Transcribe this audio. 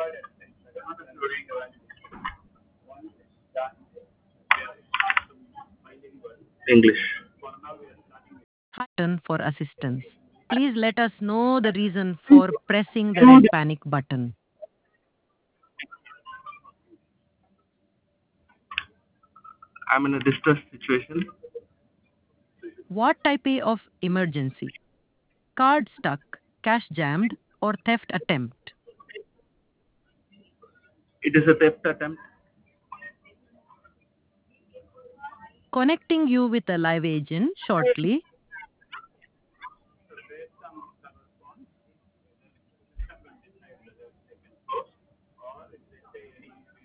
English. Button for assistance. Please let us know the reason for pressing the red panic button. I'm in a distress situation. What type of emergency? Card stuck, cash jammed, or theft attempt? It is a theft attempt. Connecting you with a live agent shortly.